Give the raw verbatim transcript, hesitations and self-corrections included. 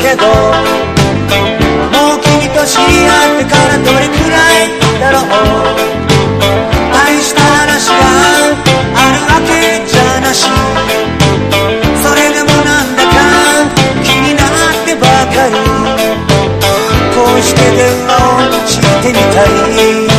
けど、もう君と知り合ってからどれくらいだろう。大した話があるわけじゃなし、それでもなんだか気になってばかり、こうして電話をしてみたい。